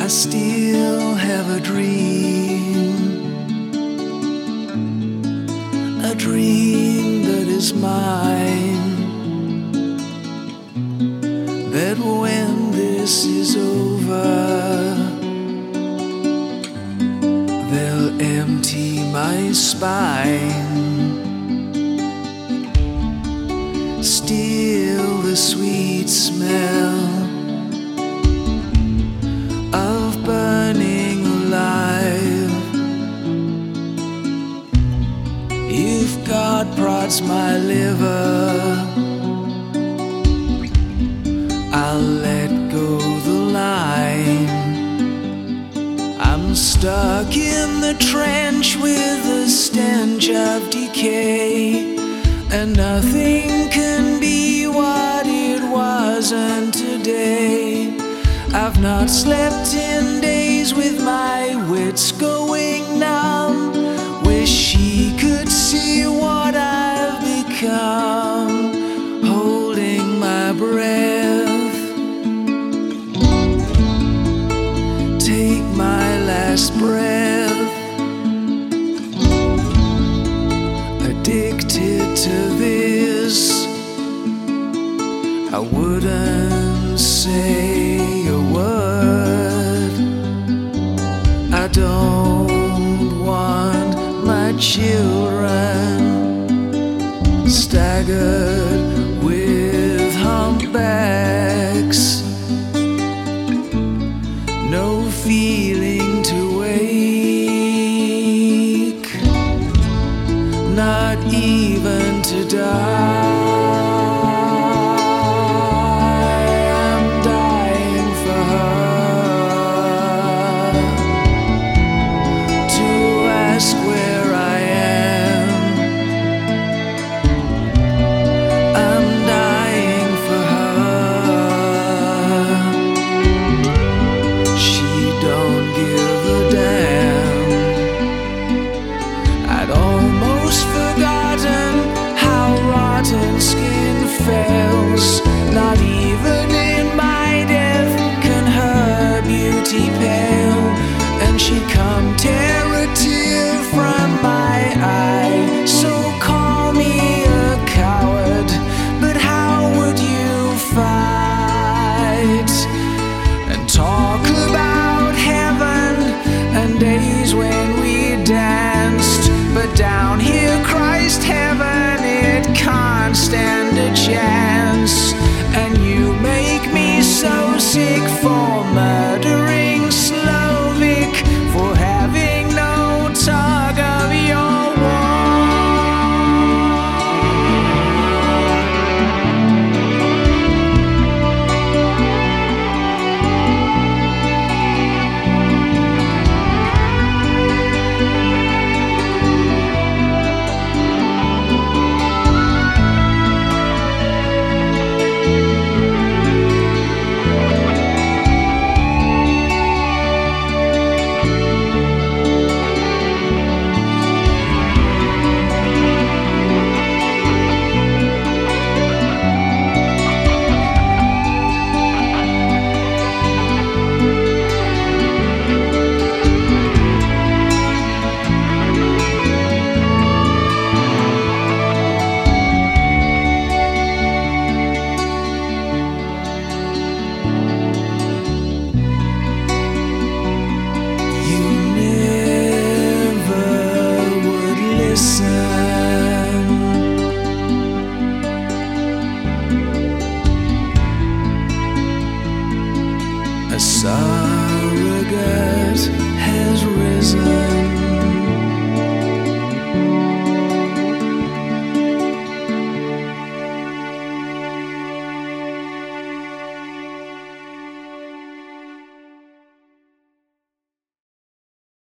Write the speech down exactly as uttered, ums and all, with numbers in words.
still have a dream, a dream that is mine, that when this is over, they'll empty my spine. Still the sweet smell of burning alive. If God prods my liver, I'll let go the line. I'm stuck in the trench with the stench of decay, and nothing can be what it wasn't today. I've not slept in days with my wits going numb. Wish she could see what I've become, holding my breath. Take my last breath, addicted to this. I wouldn't say a word. I don't want my children staggered with humpbacks. No feeling to wake, not even to die. I'm dying for her, to ask where I am. I'm dying for her. She don't give a damn. I'd almost forgotten how rotten skin fails. Not even in my death can her beauty pale. And she'd come tear a tear from my eye. So call me a coward, but how would you fight and talk about heaven and days when we danced? But down here, Christ heaven, it can't stand a chance. And you make me so sick for murdering Slovic, for having no tug of your surrogate has risen.